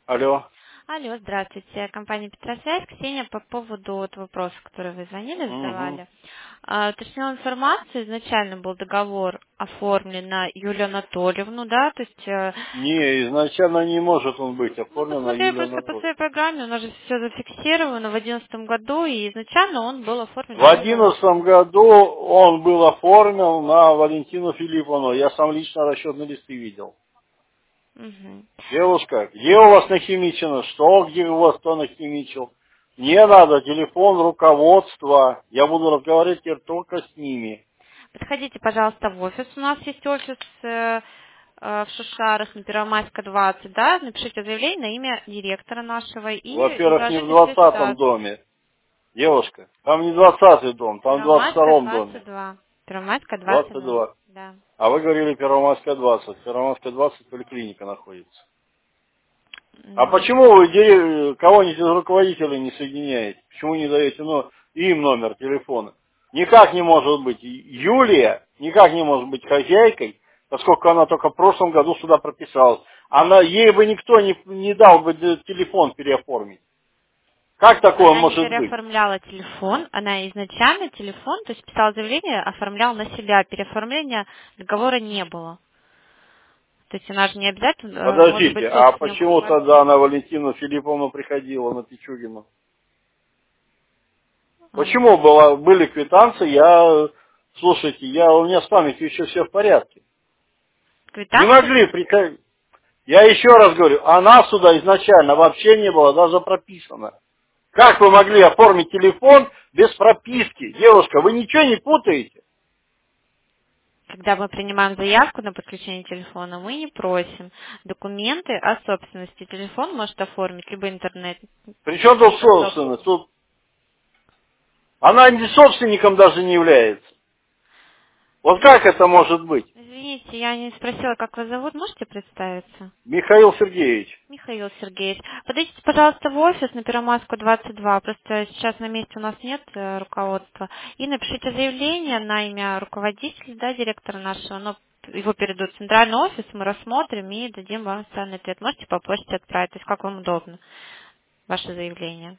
Алло. Алло, здравствуйте. Компания Петросвязь. Ксения, по поводу вопроса, который вы звонили, Угу. задавали. Уточнила информацию. Изначально был договор оформлен на Юлию Анатольевну, да, то есть... Не, изначально не может он быть Ну, оформлен на посмотрели Юлию просто по Анатольевну. своей программе, у нас же все зафиксировано в 2011 году, и изначально он был оформлен В на Юлию 2011 Анатольевну. году он был оформлен на Валентину Филипповну. Я сам лично расчетные листы видел. Мгм. Девушка, где у вас нахимичено? Что, где у вас кто нахимичил? Мне надо телефон руководства. Я буду разговаривать теперь только с ними. Подходите, пожалуйста, в офис. У нас есть офис в Шушарах на Первомайска 20, да, напишите заявление на имя директора нашего и Во-первых, не в изложите всю 20-м ситуацию. доме. Девушка, там не 20-й дом, там в Первомайска 22-м доме. 22. Первомайска 22. 22. Да. А вы говорили Первомайская 20. Первомайская 20 поликлиника находится. А М, почему вы кого-нибудь из руководителей не соединяете? Почему не даете им номер телефона? Никак не может быть Юлия, никак не может быть хозяйкой, поскольку она только в прошлом году сюда прописалась. Ей бы никто не дал бы телефон переоформить. Как такое Она не может быть? переоформляла телефон, она изначально телефон, то есть писала заявление, оформляла на себя, переоформления договора не было. То есть она же не обязательно может быть Подождите, а собственником почему тогда квартиры. на Валентину Филипповну приходила, на Пичугину? А, Почему были квитанции? Слушайте, у меня с памятью еще все в порядке. Не Квитанции? могли приходить. Я еще раз говорю, она сюда изначально вообще не была даже прописана. Как вы могли оформить телефон без прописки? Девушка, вы ничего не путаете? Когда мы принимаем заявку на подключение телефона, мы не просим документы о собственности. Телефон может оформить либо интернет, Причем тут либо собственность? собственность. Тут она не собственником даже не является. Вот как это может быть? Извините, я не спросила, как вас зовут. Можете представиться? Михаил Сергеевич. Михаил Сергеевич. Подойдите, пожалуйста, в офис на Первомайскую 22. Просто сейчас на месте у нас нет руководства. И напишите заявление на имя руководителя, да, директора нашего. Но его перейдут в центральный офис, мы рассмотрим и дадим вам официальный ответ. Можете по почте отправить, то есть как вам удобно, ваше заявление.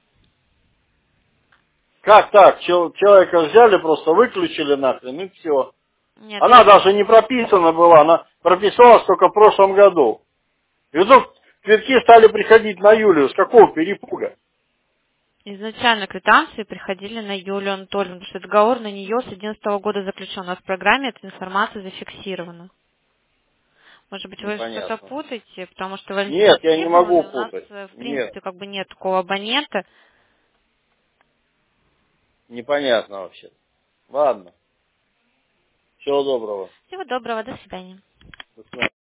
Как так? Человека взяли, просто выключили нахрен и все. Нет, Она даже не прописана была, она прописалась только в прошлом году. И вдруг квитки стали приходить на Юлию. С какого перепуга? изначально квитанции приходили на Юлию Анатольевну, потому что договор на нее с 2011 года заключен. У нас в программе эта информация зафиксирована. Может быть, вы что-то Непонятно. путаете, потому что Валентины Нет, я не могу Филипповны у нас, путать. в Нет, принципе, как бы нет такого абонента. непонятно вообще. Ладно. Всего доброго. Всего доброго, до свидания. До свидания.